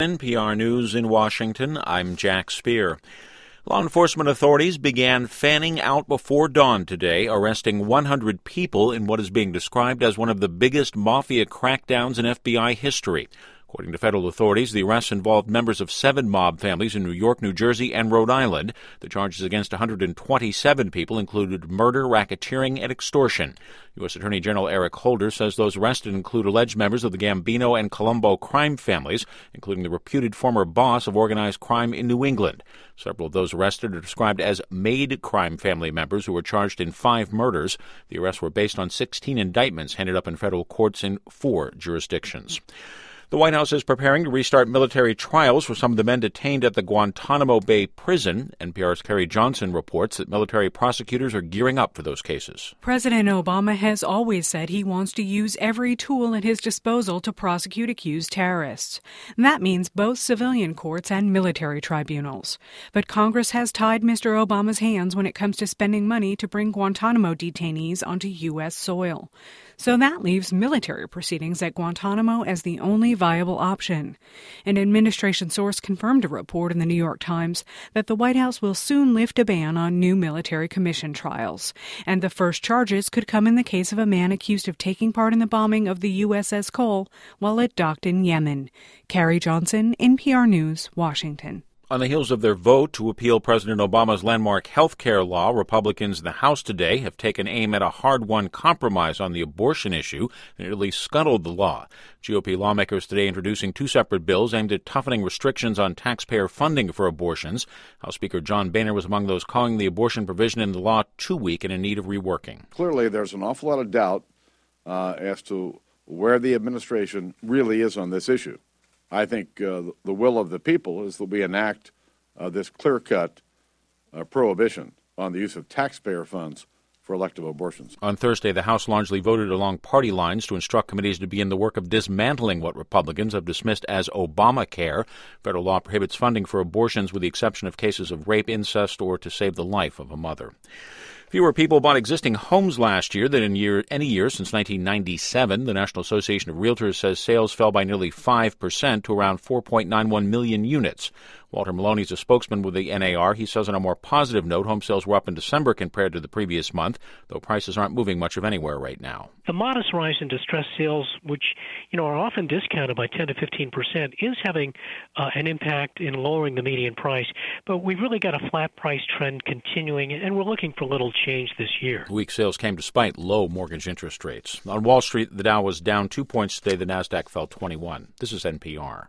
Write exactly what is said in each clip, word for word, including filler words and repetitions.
N P R News in Washington, I'm Jack Speer. Law enforcement authorities began fanning out before dawn today, arresting one hundred people in what is being described as one of the biggest mafia crackdowns in F B I history. According to federal authorities, the arrests involved members of seven mob families in New York, New Jersey, and Rhode Island. The charges against one hundred twenty-seven people included murder, racketeering, and extortion. U S. Attorney General Eric Holder says those arrested include alleged members of the Gambino and Colombo crime families, including the reputed former boss of organized crime in New England. Several of those arrested are described as Made crime family members who were charged in five murders. The arrests were based on sixteen indictments handed up in federal courts in four jurisdictions. The White House is preparing to restart military trials for some of the men detained at the Guantanamo Bay prison. N P R's Carrie Johnson reports that military prosecutors are gearing up for those cases. President Obama has always said he wants to use every tool at his disposal to prosecute accused terrorists. That means both civilian courts and military tribunals. But Congress has tied Mister Obama's hands when it comes to spending money to bring Guantanamo detainees onto U S soil. So that leaves military proceedings at Guantanamo as the only viable option. An administration source confirmed a report in the New York Times that the White House will soon lift a ban on new military commission trials. And the first charges could come in the case of a man accused of taking part in the bombing of the U S S Cole while it docked in Yemen. Carrie Johnson, N P R News, Washington. On the heels of their vote to appeal President Obama's landmark health care law, Republicans in the House today have taken aim at a hard-won compromise on the abortion issue and nearly scuttled the law. G O P lawmakers today introducing two separate bills aimed at toughening restrictions on taxpayer funding for abortions. House Speaker John Boehner was among those calling the abortion provision in the law too weak and in need of reworking. Clearly, there's an awful lot of doubt uh, as to where the administration really is on this issue. I think uh, the will of the people is that we enact uh, this clear-cut uh, prohibition on the use of taxpayer funds for elective abortions. On Thursday, the House largely voted along party lines to instruct committees to begin the work of dismantling what Republicans have dismissed as Obamacare. Federal law prohibits funding for abortions with the exception of cases of rape, incest, or to save the life of a mother. Fewer people bought existing homes last year than in year, any year since nineteen ninety-seven. The National Association of Realtors says sales fell by nearly five percent to around four point nine one million units. Walter Maloney is a spokesman with the N A R. He says on a more positive note, home sales were up in December compared to the previous month, though prices aren't moving much of anywhere right now. The modest rise in distressed sales, which you know are often discounted by ten to fifteen percent, is having uh, an impact in lowering the median price. But we've really got a flat price trend continuing, and we're looking for little change this year. Weak sales came despite low mortgage interest rates. On Wall Street, the Dow was down two points today. The Nasdaq fell twenty-one. This is N P R.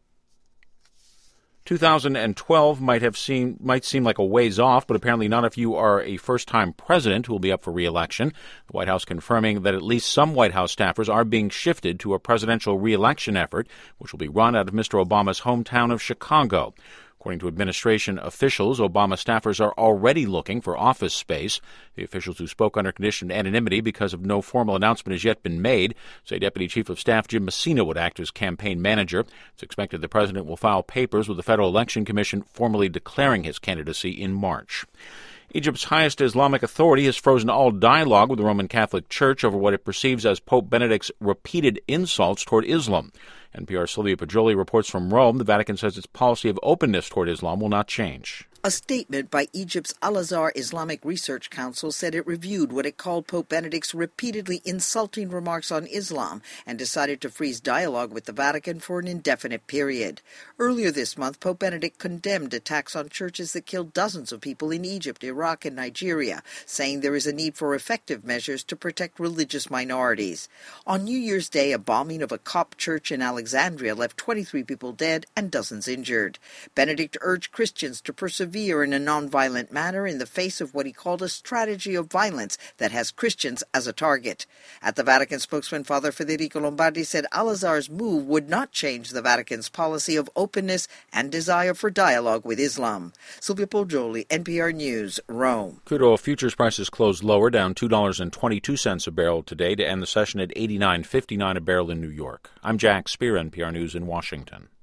two thousand twelve might have seemed might seem like a ways off, but apparently not if you are a first-time president who will be up for re-election. The White House confirming that at least some White House staffers are being shifted to a presidential re-election effort, which will be run out of Mister Obama's hometown of Chicago. According to administration officials, Obama staffers are already looking for office space. The officials who spoke under conditioned anonymity because of no formal announcement has yet been made say Deputy Chief of Staff Jim Messina would act as campaign manager. It's expected the president will file papers with the Federal Election Commission formally declaring his candidacy in March. Egypt's highest Islamic authority has frozen all dialogue with the Roman Catholic Church over what it perceives as Pope Benedict's repeated insults toward Islam. N P R's Sylvia Poggioli reports from Rome. The Vatican says its policy of openness toward Islam will not change. A statement by Egypt's Al-Azhar Islamic Research Council said it reviewed what it called Pope Benedict's repeatedly insulting remarks on Islam and decided to freeze dialogue with the Vatican for an indefinite period. Earlier this month, Pope Benedict condemned attacks on churches that killed dozens of people in Egypt, Iraq, and Nigeria, saying there is a need for effective measures to protect religious minorities. On New Year's Day, a bombing of a Coptic church in Alexandria left twenty-three people dead and dozens injured. Benedict urged Christians to persevere in a nonviolent manner in the face of what he called a strategy of violence that has Christians as a target. At the Vatican, spokesman Father Federico Lombardi said Al-Azhar's move would not change the Vatican's policy of openness and desire for dialogue with Islam. Sylvia Poggioli, N P R News, Rome. Crude oil futures prices closed lower, down two dollars and twenty-two cents a barrel today to end the session at eighty-nine fifty-nine a barrel in New York. I'm Jack Speer, N P R News in Washington.